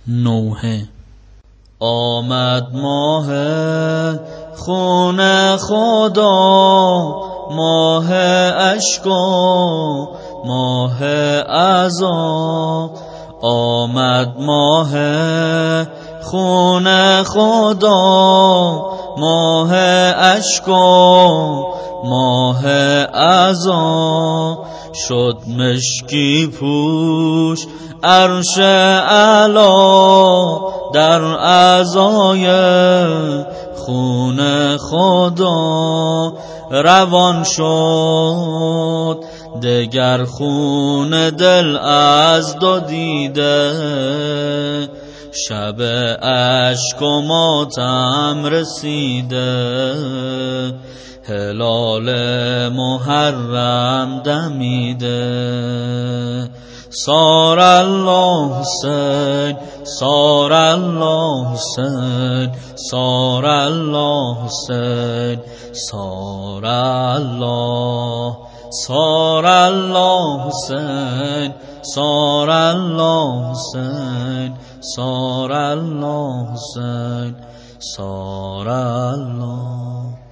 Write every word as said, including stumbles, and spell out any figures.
نوحه. آمد ماه خون خدا، ماه اشکا، ماه عزا. آمد ماه خون خدا، ماه اشکا، ماه عزا. شد مشکی پوش عرش اعلی در عزای خون خدا. روان شد دگر خون دل از دو دیده، شب اشک و ماتم رسیده. هلال محرم دمیده، صار الله حسین، صار الله حسین، صار الله حسین، صار الله، صار الله حسین، صار الله حسین، صار الله حسین، صار الله.